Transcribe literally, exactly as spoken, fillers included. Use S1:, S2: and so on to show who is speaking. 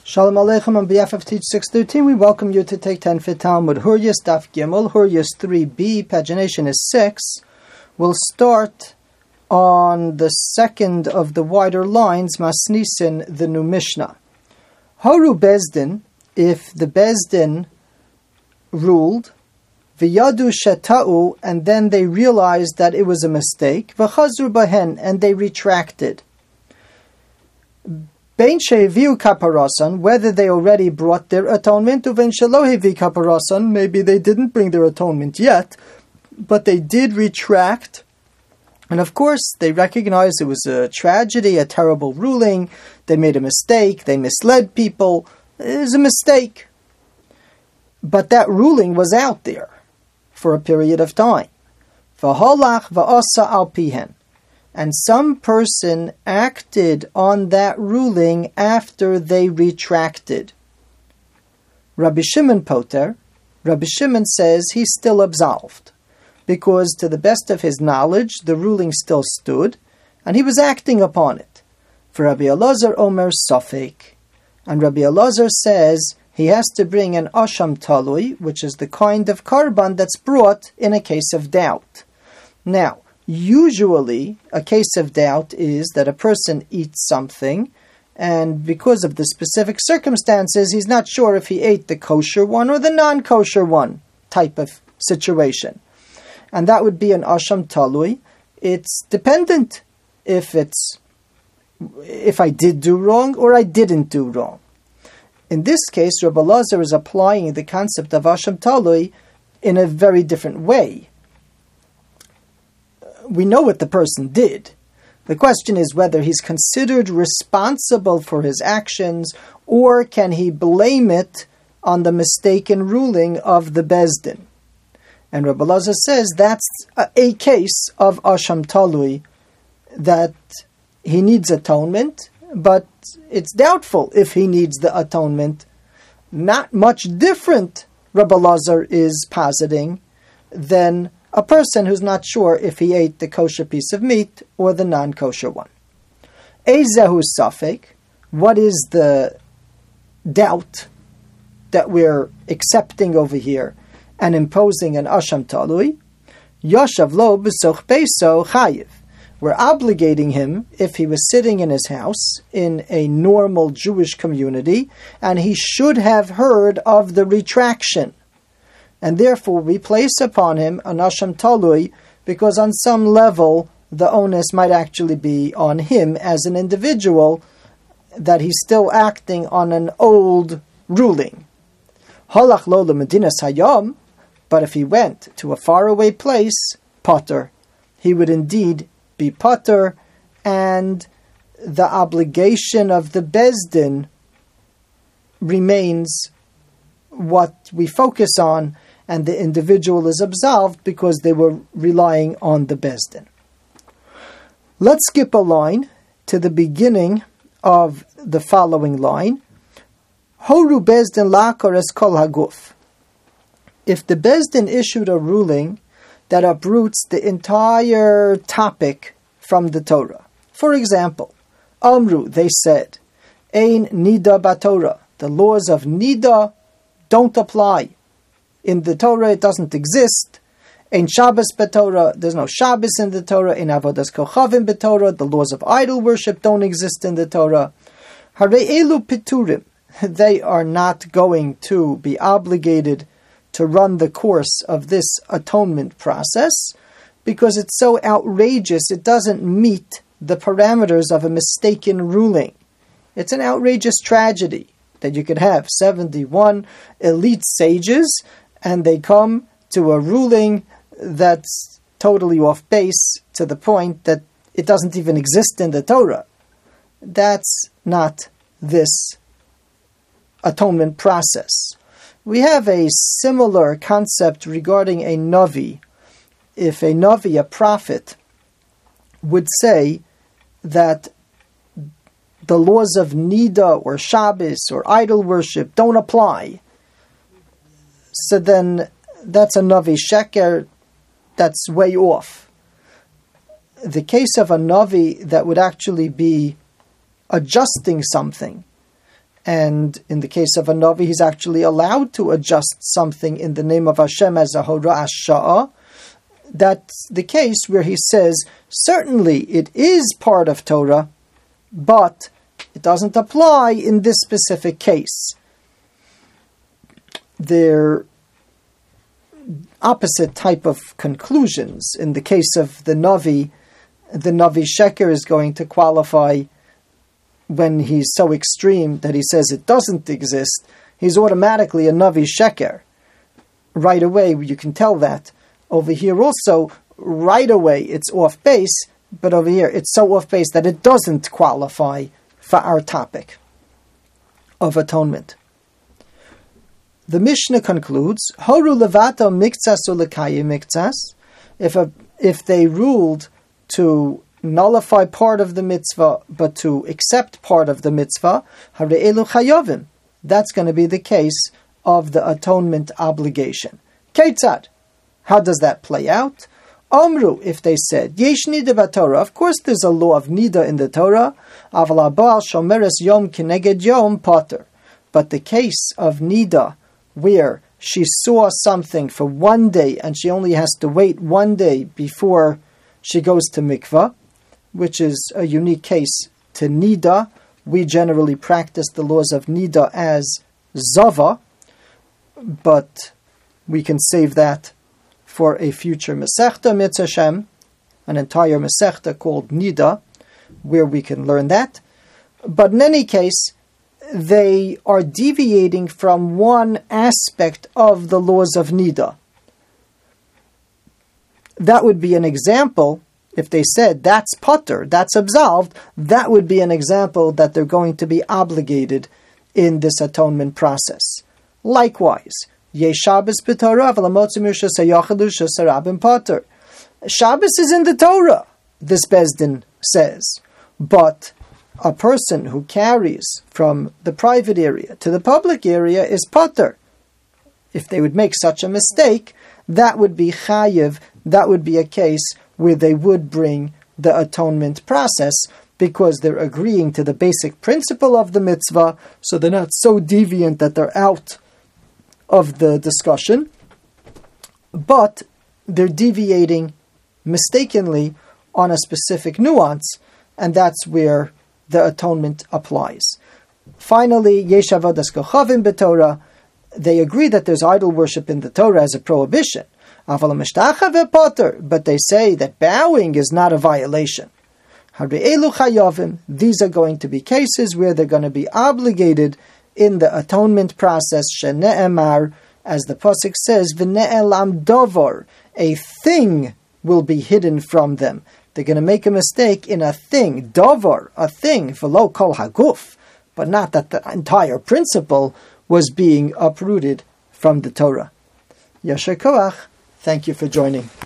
S1: Shalom Aleichem. On behalf of Teach six thirteen, we welcome you to take ten for Talmud. Huryas Daf Gimel, Huryas three b, pagination is six. We'll start on the second of the wider lines, Masnisin, the new Mishnah. Horu Bezdin, if the Bezdin ruled, V'yadu sheta'u, and then they realized that it was a mistake, V'chazru bahen, and they retracted. Bein she'eviu kaparasan, whether they already brought their atonement, uvein shelo hevi kaparasan, maybe they didn't bring their atonement yet, but they did retract, and of course they recognized it was a tragedy, a terrible ruling, they made a mistake, they misled people, it was a mistake. But that ruling was out there for a period of time. V'holach v'asa al pihen. And some person acted on that ruling after they retracted. Rabbi Shimon Poter, Rabbi Shimon says he's still absolved, because to the best of his knowledge, the ruling still stood, and he was acting upon it. For Rabbi Elazar Omer Safek, and Rabbi Elazar says he has to bring an asham talui, which is the kind of karban that's brought in a case of doubt. Now, usually, a case of doubt is that a person eats something, and because of the specific circumstances, he's not sure if he ate the kosher one or the non-kosher one type of situation. And that would be an asham talui. It's dependent if it's if I did do wrong or I didn't do wrong. In this case, Rabbi Elazar is applying the concept of asham talui in a very different way. We know what the person did. The question is whether he's considered responsible for his actions, or can he blame it on the mistaken ruling of the Bezdin. And Rabbi Elazar says that's a, a case of asham talui, that he needs atonement, but it's doubtful if he needs the atonement. Not much different, Rabbi Elazar is positing, than a person who's not sure if he ate the kosher piece of meat or the non-kosher one. Ezehu safek, what is the doubt that we're accepting over here and imposing an asham talui? Yoshav lo b'soch beiso chayiv. We're obligating him if he was sitting in his house in a normal Jewish community, and he should have heard of the retraction. And therefore we place upon him an asham talui, because on some level the onus might actually be on him as an individual, that he's still acting on an old ruling. Halach lo lemedinas hayam, but if he went to a faraway place, potter, he would indeed be potter, and the obligation of the Bezdin remains what we focus on, and the individual is absolved because they were relying on the Bezdin. Let's skip a line to the beginning of the following line. Horu Bezdin lakar es kol haguf. If the Bezdin issued a ruling that uproots the entire topic from the Torah. For example, Amru, they said, Ein Nida Batorah, the laws of Nida don't apply. In the Torah, it doesn't exist. Ein Shabbos Batorah, there's no Shabbos in the Torah. Ein Avodas Kochavim Batorah, the laws of idol worship don't exist in the Torah. Hare Elu Piturim, they are not going to be obligated to run the course of this atonement process, because it's so outrageous, it doesn't meet the parameters of a mistaken ruling. It's an outrageous tragedy that you could have seventy-one elite sages, and they come to a ruling that's totally off base, to the point that it doesn't even exist in the Torah. That's not this atonement process. We have a similar concept regarding a Navi. If a Navi, a prophet, would say that the laws of Nida or Shabbos or idol worship don't apply, so then that's a Navi Sheker, that's way off. The case of a Navi that would actually be adjusting something and in the case of a Navi, he's actually allowed to adjust something in the name of Hashem as a Hora'ah Sha'ah. That's the case where he says, certainly it is part of Torah, but it doesn't apply in this specific case. They're opposite type of conclusions. In the case of the Navi, the Navi Sheker is going to qualify when he's so extreme that he says it doesn't exist. He's automatically a Navi Sheker. Right away, you can tell that. Over here also, right away, it's off base, but over here, it's so off base that it doesn't qualify for our topic of atonement. The Mishnah concludes, Horu levato miktsas ulekayim miktsas. If a if they ruled to nullify part of the mitzvah, but to accept part of the mitzvah, hare'elu chayovim. That's going to be the case of the atonement obligation. Keitzad. How does that play out? Omru, if they said, Yesh nida b'Torah, of course there's a law of nida in the Torah, aval haba'al shomeres yom kineged yom potter. But the case of nida, where she saw something for one day and she only has to wait one day before she goes to mikvah, which is a unique case to nida. We generally practice the laws of nida as zava, but we can save that for a future Masechta Mitzvah Hashem, an entire Masechta called Nida, where we can learn that. But in any case, they are deviating from one aspect of the laws of Nida. That would be an example, if they said that's potter, that's absolved, that would be an example that they're going to be obligated in this atonement process. Likewise, Shabbos b'Torah, Potter. Shabbos is in the Torah, this Bezdin says, but a person who carries from the private area to the public area is Potter. If they would make such a mistake, that would be Chayiv, that would be a case where they would bring the atonement process, because they're agreeing to the basic principle of the mitzvah, so they're not so deviant that they're out of the discussion, but they're deviating mistakenly on a specific nuance, and that's where the atonement applies. Finally, Yesh avodas kochavim b'Torah. They agree that there's idol worship in the Torah as a prohibition, but they say that bowing is not a violation. These are going to be cases where they're going to be obligated in the atonement process, shene'emar, as the pasuk says, v'ne'elam dovor, a thing will be hidden from them. They're going to make a mistake in a thing, dovor, a thing, v'lo kol haguf, but not that the entire principle was being uprooted from the Torah. Yasher koach, thank you for joining.